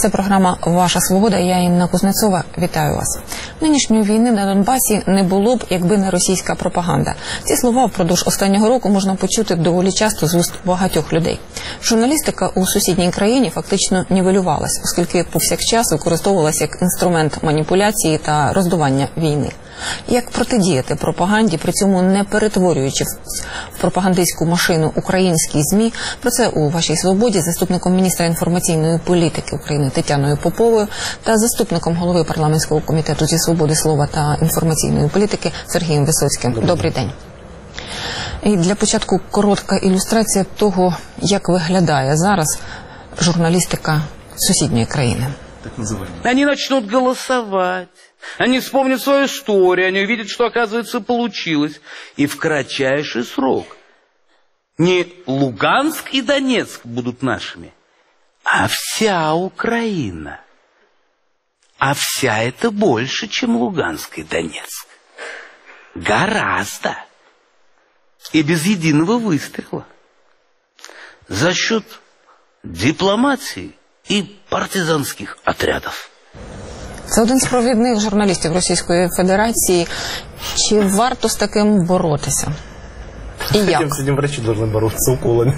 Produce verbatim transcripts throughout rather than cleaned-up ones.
Це програма «Ваша свобода». Я Інна Кузнецова. Вітаю вас. Нинішньої війни на Донбасі не було б, якби не російська пропаганда. Ці слова впродовж останнього року можна почути доволі часто з уст багатьох людей. Журналістика у сусідній країні фактично нівелювалась, оскільки повсякчас використовувалась як інструмент маніпуляції та роздування війни. Як протидіяти пропаганді, при цьому не перетворюючи в пропагандистську машину українські ЗМІ? Про це у «Вашій свободі» заступником міністра інформаційної політики України Тетяною Поповою та заступником голови парламентського комітету зі свободи слова та інформаційної політики Сергієм Висоцьким. Добрий, Добрий день. І для початку коротка ілюстрація того, як виглядає зараз журналістика сусідньої країни. Они начнут голосовать, они вспомнят свою историю, они увидят, что, оказывается, получилось. И в кратчайший срок не Луганск и Донецк будут нашими, а вся Украина. А вся это больше, чем Луганск и Донецк. Гораздо. И без единого выстрела. За счет дипломатии і партизанських отрядів. Це один з провідних журналістів Російської Федерації. Чи варто з таким боротися? І як? С этим врачи должны бороться уколами.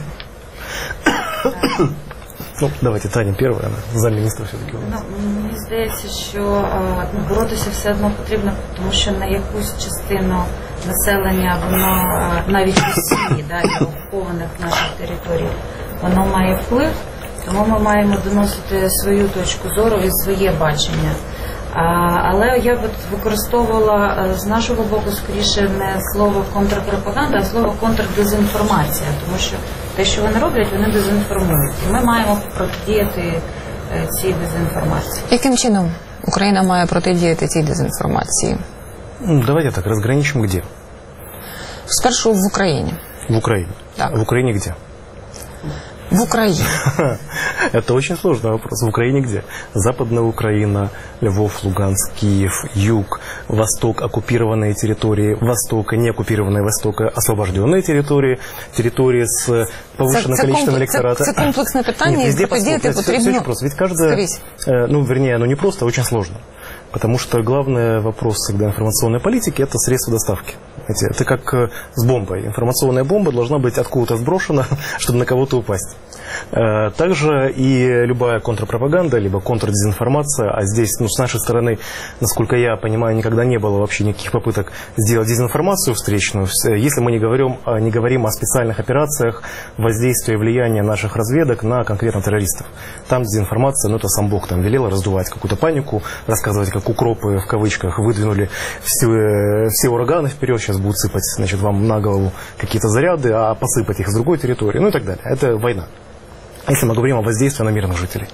Ну, давайте, Таня первая, замміністра все-таки. Ну, мені здається, що ну, боротися все одно потрібно, тому що на якусь частину населення, воно навіть в Росії, да, і окупованих наших територій, воно має вплив. Тому ми маємо доносити свою точку зору і своє бачення. А, але я б використовувала з нашого боку скоріше не слово контрпропаганда, а слово контрдезінформація. Тому що те, що вони роблять, вони дезінформують. І ми маємо протидіяти цій дезінформації. Яким чином Україна має протидіяти цій дезінформації? Давайте так, розграничимо де. Спершу в Україні. В Україні? Так. В Україні де? В Украине. Это очень сложный вопрос. В Украине где? Западная Украина, Львов, Луганск, Киев, Юг, Восток, оккупированные территории, Восток, не оккупированные Востока, освобожденные территории, территории с повышенным це, количеством це, электората. Це, це комплексне питання, і протидіяти потрібно. Все просто. Ведь каждая, ну, вернее, оно не просто, а очень сложно. Потому что главный вопрос всегда информационной политики – это средства доставки. Это как с бомбой. Информационная бомба должна быть откуда-то сброшена, чтобы на кого-то упасть. Также и любая контрпропаганда, либо контрдезинформация, а здесь, ну, с нашей стороны, насколько я понимаю, никогда не было вообще никаких попыток сделать дезинформацию встречную, если мы не говорим, не говорим о специальных операциях воздействия и влияния наших разведок на конкретно террористов. Там дезинформация, ну, это сам Бог там велел раздувать какую-то панику, рассказывать, как укропы, в кавычках, выдвинули все, все ураганы вперед, сейчас будут сыпать, значит, вам на голову какие-то заряды, а посыпать их с другой территории, ну и так далее. Это война. Если мы говорим о воздействии на мирных жителей.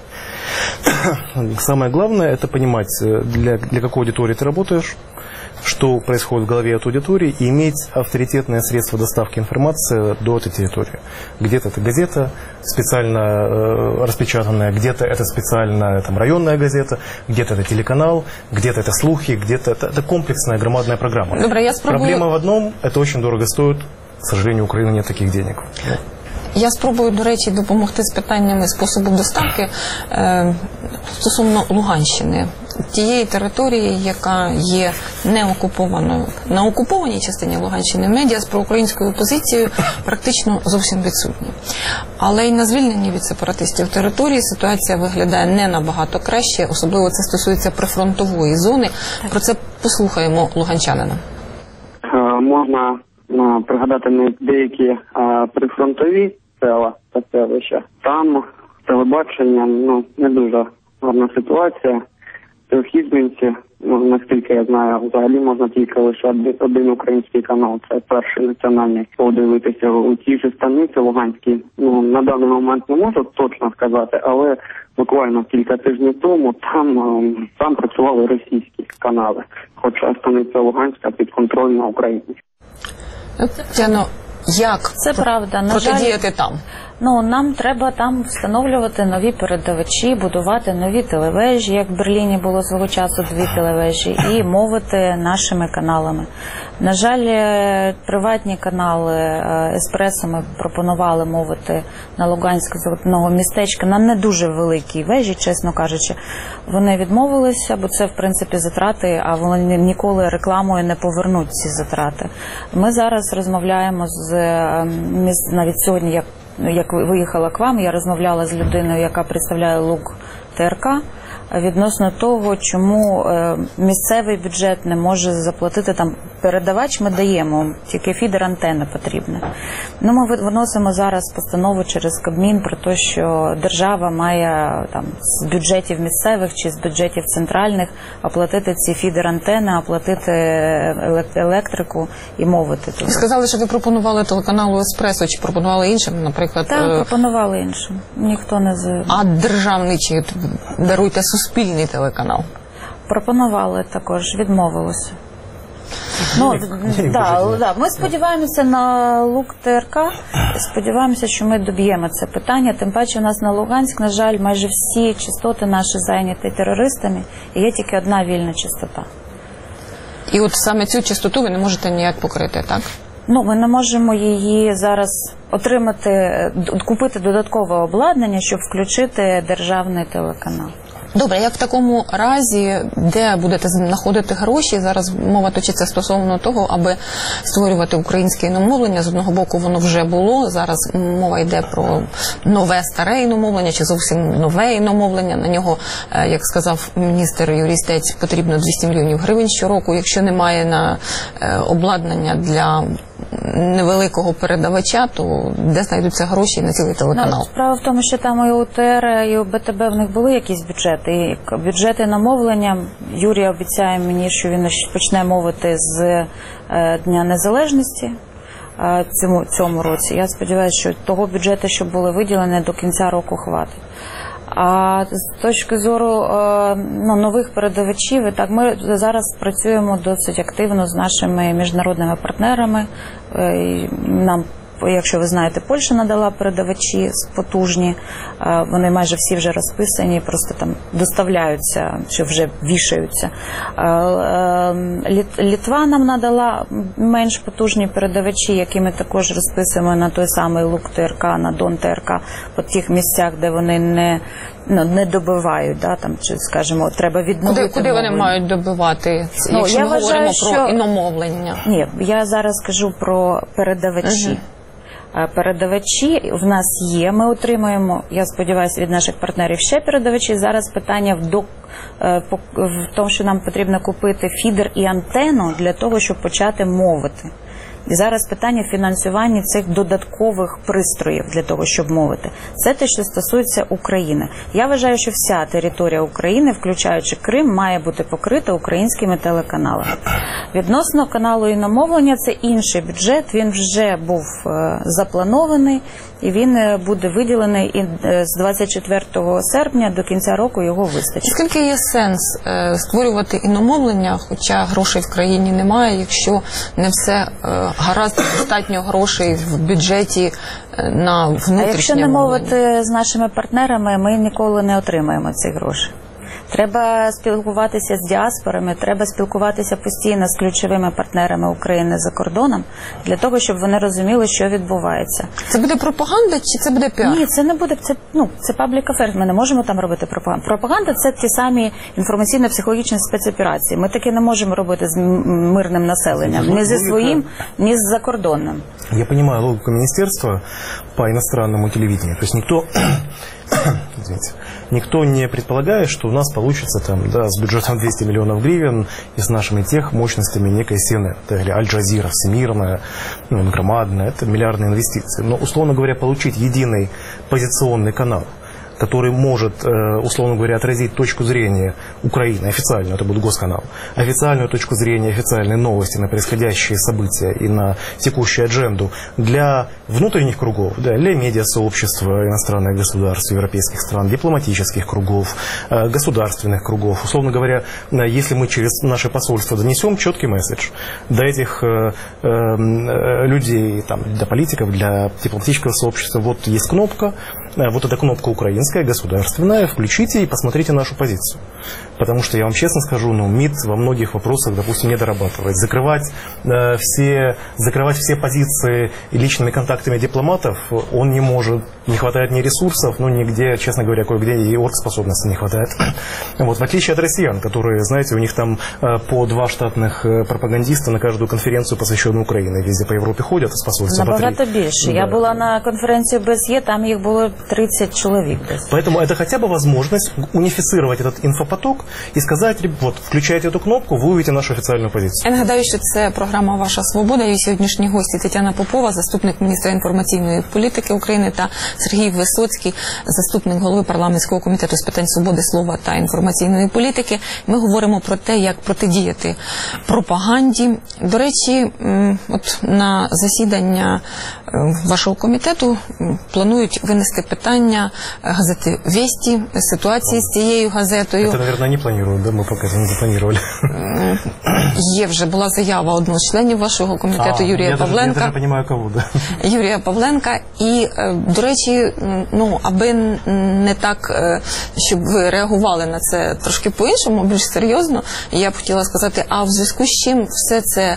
Самое главное – это понимать, для, для какой аудитории ты работаешь, что происходит в голове этой аудитории, и иметь авторитетное средство доставки информации до этой территории. Где-то это газета специально э, распечатанная, где-то это специальная там, районная газета, где-то это телеканал, где-то это слухи, где-то это, это комплексная громадная программа. Добре, я спробую... Проблема в одном – это очень дорого стоит. К сожалению, у Украины нет таких денег. Я спробую, до речі, допомогти з питаннями способу доставки е, стосовно Луганщини, тієї території, яка є не окупованою. На окупованій частині Луганщини медіа з проукраїнською позицією практично зовсім відсутні. Але й на звільненні від сепаратистів території ситуація виглядає не набагато краще, особливо це стосується прифронтової зони. Про це послухаємо луганчанина. Можна пригадати деякі прифронтові села та селища. Там телебачення, ну, не дуже гарна ситуація. Трьохізбинці, ну, наскільки я знаю, взагалі можна тільки лише один український канал, це перший національний, подивитися. У тій же станиці Луганській, ну, на даний момент не можу точно сказати, але буквально кілька тижнів тому там, там працювали російські канали, хоча станиця Луганська підконтрольна Україні. Тяно, як це правда. На протидіяти жаль, там? Ну, нам треба там встановлювати нові передавачі, будувати нові телевежі, як в Берліні було свого часу дві телевежі, і мовити нашими каналами. На жаль, приватні канали «Еспресо» ми пропонували мовити на Луганську з одного містечка на не дуже великій вежі, чесно кажучи. Вони відмовилися, бо це, в принципі, затрати, а вони ніколи рекламою не повернуть ці затрати. Ми зараз розмовляємо з, навіть сьогодні, як Як виїхала к вам, я розмовляла з людиною, яка представляє ЛУК ТРК, відносно того, чому місцевий бюджет не може заплатити там передавач, ми даємо, тільки фідер-антенна потрібна. Ну, ми виносимо зараз постанову через Кабмін про те, що держава має там з бюджетів місцевих чи з бюджетів центральних оплатити ці фідер-антенни, оплатити електрику і мовити. Ви сказали, що ви пропонували телеканалу «Еспресо», чи пропонували іншим, наприклад? Так, пропонували іншим. Ніхто не з... А державний чи, даруйте, суспільний телеканал? Пропонували також, відмовилося. Ну, да, да. Ми сподіваємося на ЛУК ТРК, сподіваємося, що ми доб'ємо це питання. Тим паче у нас на Луганськ, на жаль, майже всі частоти наші зайняті терористами, і є тільки одна вільна частота. І от саме цю частоту ви не можете ніяк покрити, так? Ну, ми не можемо її зараз отримати, купити додаткове обладнання, щоб включити державний телеканал. Добре, як в такому разі, де будете знаходити гроші? Зараз мова точиться стосовно того, аби створювати українське іномовлення. З одного боку, воно вже було, зараз мова йде про нове старе іномовлення, чи зовсім нове іномовлення. На нього, як сказав міністр Юрій Стець, потрібно двісті мільйонів гривень щороку. Якщо немає на обладнання для невеликого передавача, то де знайдуться гроші на цілий телеканал? Ну, справа в тому, що там і у ТР, і у БТБ в них були якісь бюджети. І бюджети на мовлення, Юрій обіцяє мені, що він почне мовити з Дня Незалежності цьому, цьому році. Я сподіваюся, що того бюджету, що були виділені, до кінця року хватить. А з точки зору ну, нових передавачів, так, ми зараз працюємо досить активно з нашими міжнародними партнерами. Нам, якщо ви знаєте, Польща надала передавачі потужні, вони майже всі вже розписані, просто там доставляються, чи вже вішаються. Литва нам надала менш потужні передавачі, які ми також розписуємо на той самий ЛУК ТРК, на Дон ТРК, по тих місцях, де вони не, ну, не добивають, да, там, чи, скажімо, треба відновити. Куди, куди вони мають добивати, ну, якщо я ми вважаю, говоримо що... про іномовлення? Ні, я зараз кажу про передавачі. Угу. Передавачі в нас є, ми отримуємо, я сподіваюся, від наших партнерів ще передавачі. Зараз питання в, до, в тому, що нам потрібно купити фідер і антенну для того, щоб почати мовити. І зараз питання фінансування цих додаткових пристроїв для того, щоб мовити. Це те, що стосується України. Я вважаю, що вся територія України, включаючи Крим, має бути покрита українськими телеканалами. Відносно каналу іномовлення, це інший бюджет, він вже був запланований, і він буде виділений, і з двадцять четвертого серпня до кінця року його вистачить. Скільки є сенс створювати іномовлення, хоча грошей в країні немає, якщо не все гаразд, достатньо грошей в бюджеті на внутрішнє мовлення? А якщо не мовити з нашими партнерами, ми ніколи не отримаємо ці гроші. Треба спілкуватися з діаспорами, треба спілкуватися постійно з ключовими партнерами України за кордоном, для того, щоб вони розуміли, що відбувається. Це буде пропаганда чи це буде піар? Ні, це не буде, це, ну, це public affairs, ми не можемо там робити пропаганду. Пропаганда – це ті самі інформаційно-психологічні спецоперації. Ми таке не можемо робити з мирним населенням, ні зі своїм, ні з закордонним. Я понимаю логику министерства по иностранному телевидению. То есть никто... Извините. Никто не предполагает, что у нас получится там, да, с бюджетом двести миллионов гривен и с нашими тех мощностями некой си эн эн, или Аль-Джазира, всемирная, ну, громадная, это миллиардные инвестиции. Но, условно говоря, получить единый позиционный канал, который может, условно говоря, отразить точку зрения Украины, официальную, это будет Госканал, официальную точку зрения, официальные новости на происходящие события и на текущую адженду для внутренних кругов, да, для медиасообщества иностранных государств, европейских стран, дипломатических кругов, государственных кругов. Условно говоря, если мы через наше посольство донесем четкий месседж до этих э, э, людей, там, для политиков, для дипломатического сообщества, вот есть кнопка, вот эта кнопка украинская, государственная, включите и посмотрите нашу позицию. Потому что, я вам честно скажу, ну, МИД во многих вопросах, допустим, не дорабатывает. Закрывать, э, все, закрывать все позиции личными контактами дипломатов он не может. Не хватает ни ресурсов, ну, нигде, честно говоря, кое-где и оргспособности не хватает. Вот, в отличие от россиян, которые, знаете, у них там э, по два штатных э, пропагандиста на каждую конференцию, посвященную Украине, везде по Европе ходят з посольства. Набагато більше. Да. Я була на конференції БСЄ, там їх було тридцать человек. Поэтому это хотя бы возможность унифицировать этот инфопоток и сказать, вот, включайте эту кнопку, вы увидите нашу официальную позицию. Я нагадаю, що це програма «Ваша свобода». І сьогоднішні гості Тетяна Попова, заступник міністра інформаційної політики України, та Сергій Висоцький, заступник голови парламентського комітету з питань свободи слова та інформаційної політики. Ми говоримо про те, як протидіяти пропаганді. До речі, от на засідання вашого комітету планують винести питання газети «Вєсті», ситуації з цією газетою. Це, мабуть, не планують, да? Ми поки не запланували. Є вже, була заява одного з членів вашого комітету, а, Юрія я Павленка. Я навіть розумію, кого, да. Юрія Павленка. І, до речі, ну, аби не так, щоб ви реагували на це трошки по-іншому, більш серйозно, я б хотіла сказати, а в зв'язку з чим все це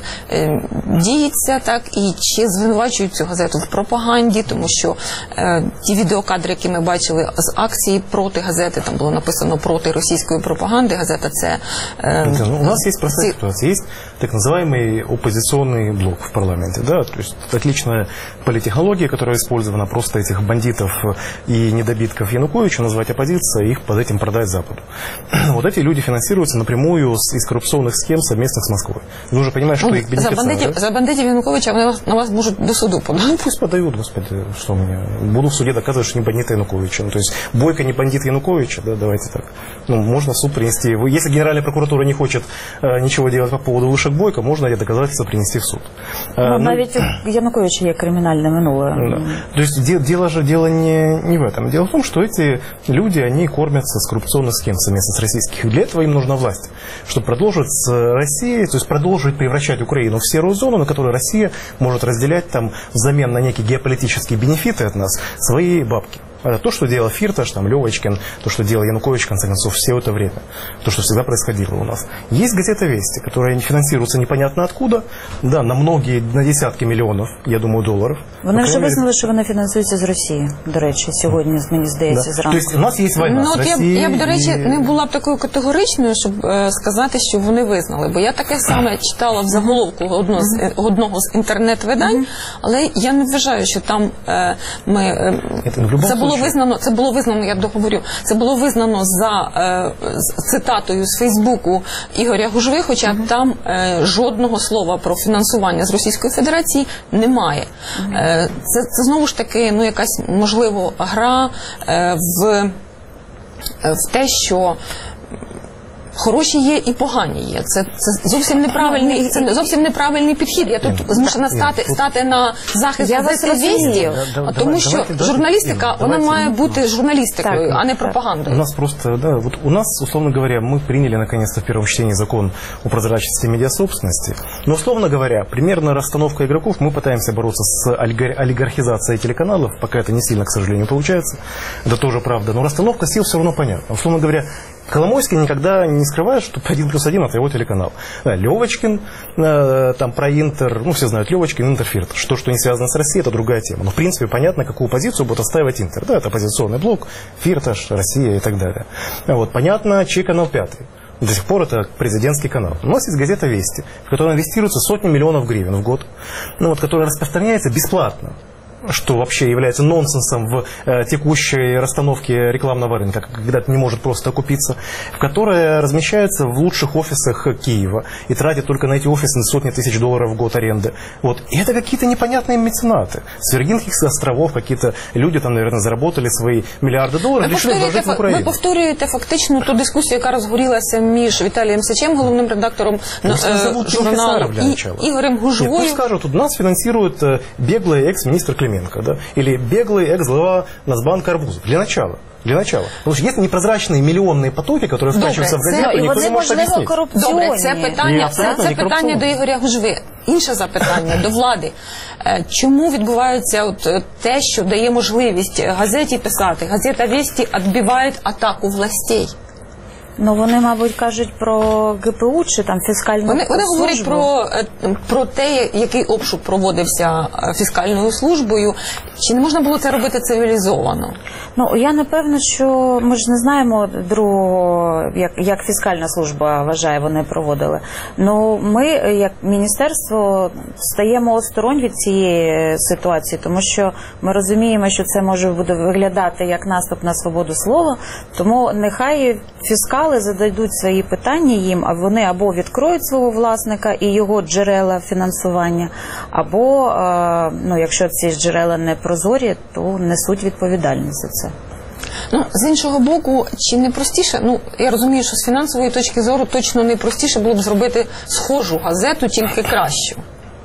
діється, так, і чи звинувачують цю газету в пропаганді, тому що е, ті відеокадри, які ми бачили з акції проти газети, там було написано проти російської пропаганди, газета це... Е, ну, у нас есть простая ці... ситуация, есть так называемый оппозиционный блок в парламенте, да, то есть отличная политтехнология, которая использована, просто этих бандитов и недобитков Януковича назвать оппозицией, их под этим продать Западу. Вот эти люди финансируются напрямую с, из коррупционных схем совместных с Москвой. Вы уже понимаете, что ну, их бенефициары... За бандитів, да? За бандитів Януковича вони на вас можуть до суду подать. Ну, пусть подают, господи, что у меня. Буду в суде доказывать, что не бандит Януковича. Ну, то есть Бойко не бандит Януковича, да, давайте так. Ну, можно в суд принести. Если Генеральная прокуратура не хочет э, ничего делать по поводу вышек Бойко, можно эти доказательства принести в суд. Ну, а, навіть у Януковича є криминальное минулое. Да. То есть де, дело же дело не, не в этом. Дело в том, что эти люди, они кормятся с коррупционных схем совместно с российских. Для этого им нужна власть, чтобы продолжить с Россией, то есть продолжить превращать Украину в серую зону, на которой Россия может разделять там взамен на некие геополитические бенефиты от нас свои бабки. То, что делал Фирташ, там, Левочкин, то, что делал Янукович, в конце концов, все это время. То, что всегда происходило у нас. Есть газета «Вести», которая финансируется непонятно откуда, да, на многие, на десятки миллионов, я думаю, долларов. Вони вже визнали, що вона фінансується з Росії, до речі, сьогодні, мені здається, да. зранку. Тобто у нас є війна ну, з Росією. Я, я б, до речі, і... не була б такою категоричною, щоб е, сказати, що вони визнали. Бо я таке саме читала в заголовку одного з, одного з інтернет-видань, але я не вважаю, що там е, ми... Е, це було визнано, це було визнано, я б договорю, це було визнано за е, цитатою з Фейсбуку Ігоря Гужви, хоча uh-huh. там е, жодного слова про фінансування з Російської Федерації немає. Uh-huh. Е, це, це знову ж таки, ну, якась, можливо, гра е, в, в те, що хороші є і погані є. Це, це зовсім неправильний, це зовсім неправильний підхід. Я тут змушена стати, стати на захист газети «Вєсті», тому що давайте, журналістика, давайте, вона давайте, має бути журналістикою, так, а не пропагандою. У нас просто, да, вот у нас, условно говоря, мы приняли наконец-то в первом чтении закон о прозрачности медиасобственности, но, условно говоря, примерно расстановка игроков, мы пытаемся бороться с олигархизацией телеканалов, пока это не сильно, к сожалению, получается, это тоже правда, но расстановка сил все равно понятна. Условно говоря, Коломойский никогда не скрывает, что один плюс один это его телеканал. Да, Левочкин, э, там про Интер, ну все знают Левочкин, Интерфирт. Что, что не связано с Россией, это другая тема. Но в принципе понятно, какую позицию будет отстаивать Интер. Да, это оппозиционный блок, Фирташ, Россия и так далее. Вот, понятно, чей канал пятый. До сих пор это президентский канал. У нас есть газета «Вести», в которой инвестируется сотни миллионов гривен в год, ну, вот, которая распространяется бесплатно. что вообще является нонсенсом в э, текущей расстановке рекламного рынка, когда это не может просто окупиться, в которое размещается в лучших офисах Киева и тратит только на эти офисы сотни тысяч долларов в год аренды. Вот. И это какие-то непонятные меценаты. С Виргинских островов какие-то люди там, наверное, заработали свои миллиарды долларов, ви решили вложить в Украину. Ви повторюєте фактично ту дискусію, яка розгорілася між Віталієм Сичем, головним редактором Ну, е, журналу, і Ігорем Гужвою. Нет, пусть скажут, вот нас финансирует э, беглый экс-министр Клименко, да, или беглый экс-глава Нацбанка Арбузов. Для начала. Для начала. Потому что есть непрозрачные миллионные потоки, которые втрачиваются в газету, і никто вони, не может можливо, объяснить. корупційні. Добре, це питання, Ні, це, абсолютно це не питання корупційні. до Ігоря Гужви. Інше запитання до влади. Е, Чому відбувається от е, те, що дає можливість газеті писати? Газета «Вести» відбиває атаку властей. Ну, вони, мабуть, кажуть про ГПУ чи там фіскальну Вони, вони службу. говорять про, е, про те, який обшук проводився е, фіскальною службою. Чи не можна було це робити цивілізовано? Ну, я напевно, що ми ж не знаємо другого, як, як фіскальна служба вважає, вони проводили. Ну, ми, як міністерство, стаємо осторонь від цієї ситуації, тому що ми розуміємо, що це може буде виглядати як наступ на свободу слова, тому нехай фіскали зададуть свої питання їм, а вони або відкроють свого власника і його джерела фінансування, або, е, ну, якщо ці джерела не прозорі, то несуть відповідальність за це. Ну, з іншого боку, чи не простіше, ну, я розумію, що з фінансової точки зору точно не простіше було б зробити схожу газету, тільки кращу.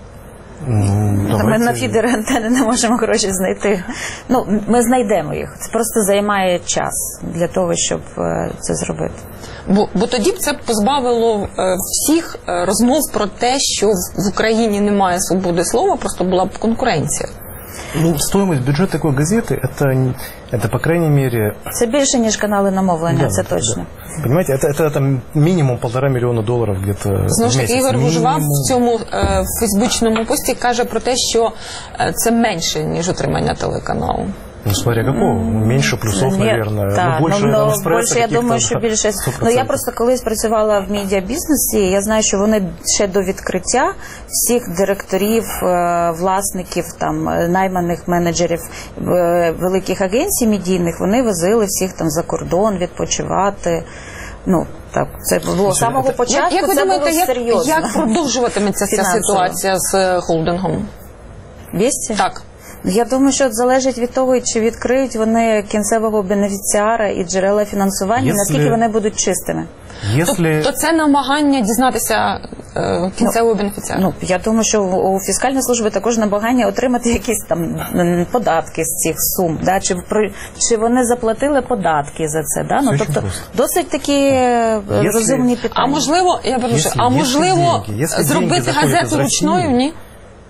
Ну, Ми на фідери антени не можемо гроші знайти. Ну, ми знайдемо їх. Це просто займає час для того, щоб е, це зробити. Бо, бо тоді б це позбавило е, всіх е, розмов про те, що в, в Україні немає свободи слова, просто була б конкуренція. Ну, стоимость бюджета такой газеты, это, это по крайней мере... Це більше, ніж канали намовлення, Да, це да, точно. да. Понимаете, это, это там минимум полтора миллиона долларов где-то Знову в ж месяц. таки, Ігор Гужва Минимум. в цьому е, фейсбучному пості каже про те, що е, це менше, ніж отримання телеканалу. Ну, смотря какого. Меньше плюсов, Ні, наверное. так, ну, больше, ну, там, ну, спреса більше, я каких-то, думаю, що да, більше. сто Ну, я процентов. просто колись працювала в медіабізнесі, я знаю, що вони ще до відкриття всіх директорів, е, власників, там, е, найманих менеджерів е, великих агенцій медійних, вони возили всіх там за кордон відпочивати. Ну, так, це було з самого початку, Як ви це думаєте, було як, серйозно. як продовжуватиметься ця Фінансово. ситуація з е, холдингом? Вісті? Так. Я думаю, що залежить від того, чи відкриють вони кінцевого бенефіціара і джерела фінансування, Якщо- наскільки вони будуть чистими. Если... То це намагання дізнатися е, кінцевого бенефіціара. Ну, я думаю, що у у фіскальної служби також намагання отримати якісь там м, податки з цих сум, да? чи, про- чи вони заплатили податки за це. Да? Ну, Це тобто дуже просто. досить такі е, Якщо- розумні питання. А можливо, я перепрошую, Якщо- а якщо можливо деньги, якщо зробити деньги заходять газету з ручною, Росії? ні?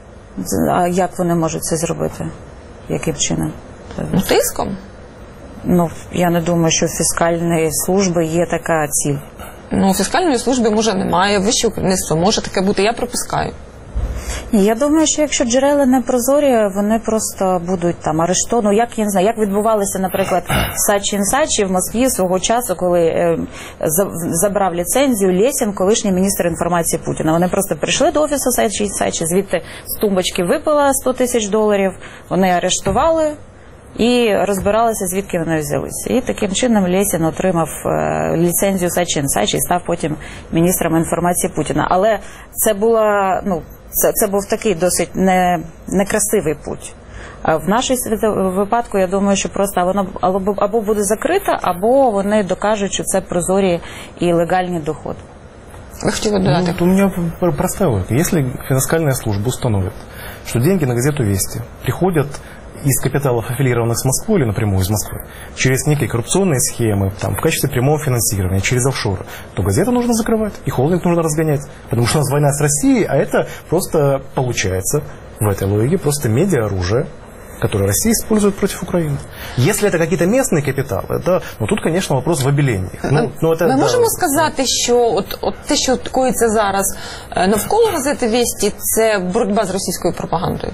А як вони можуть це зробити? Яким чином? Ну, тиском. Ну, я не думаю, що у фіскальної служби є така ціль. Ну, фіскальної служби, може, немає, вищого керівництва може таке бути, я припускаю. Ні, я думаю, що якщо джерела не прозорі, вони просто будуть там арештовані. Ну, як я не знаю, як відбувалося, наприклад, Сачі Інсачі в Москві свого часу, коли е, за- забрав ліцензію Лєсін, колишній міністр інформації Путіна. Вони просто прийшли до офісу Сачі Інсачі, звідти з тумбочки випила сто тисяч доларів, вони арештували і розбиралися, звідки вони взялися. І таким чином Лєсін отримав е, ліцензію Сачі Інсачі і став потім міністром інформації Путіна. Але це була, ну, Це, це був такий досить не, некрасивий путь. А в нашій випадку, я думаю, що просто воно або, або буде закрито, або вони докажуть, що це прозорі і легальні доходи. Ви хотіли додати? Ну, у меня пр- простая логика. Если фискальная служба установит, что деньги на газету «Вести» приходят из капиталов, аффилированных с Москвой или напрямую из Москвы, через некие коррупционные схемы, там, в качестве прямого финансирования, через офшоры, то газету нужно закрывать, и холдинг нужно разгонять. Потому что у нас война с Россией, а это просто получается в этой логике просто медиа-оружие, которое Россия использует против Украины. Если это какие-то местные капиталы, да, ну тут, конечно, вопрос в обелении. Ну, ну, это, Ми да, можемо сказати, що от, от те, що коїться зараз е, навколо газети «Вести», це боротьба з російською пропагандою?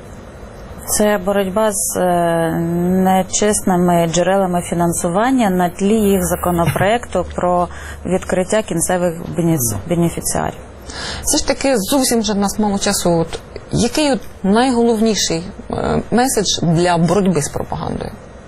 Це боротьба з е, нечесними джерелами фінансування на тлі їх законопроекту про відкриття кінцевих бенефіціарів. Все ж таки зовсім вже в нас мало часу от, Який от найголовніший е, меседж для боротьби з пропагандою?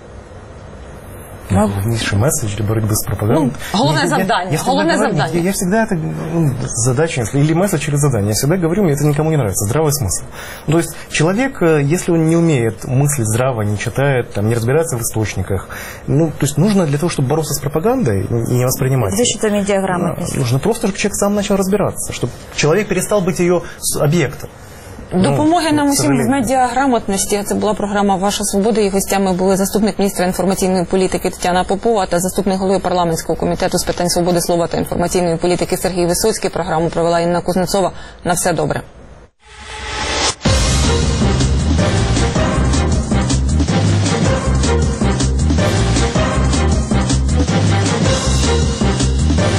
Главнейший месседж для борьбы с пропагандой. Ну, головное я, задание, Я, я головное говорю, задание. Я, я всегда это, ну, задача, или месседж, или задание. Я всегда говорю, мне это никому не нравится. Здравый смысл. То есть человек, если он не умеет мыслить здраво, не читает, там, не разбирается в источниках, ну, то есть нужно для того, чтобы бороться с пропагандой и не воспринимать ее, Защита медиаграмотности. нужно просто, чтобы человек сам начал разбираться, чтобы человек перестал быть ее объектом. Допомоги нам к усім в сожалению. медіаграмотності. Це була програма «Ваша свобода». І гостями були заступник міністра інформаційної політики Тетяна Попова та заступник голови парламентського комітету з питань свободи слова та інформаційної політики Сергій Висоцький. Програму провела Інна Кузнецова. На все добре.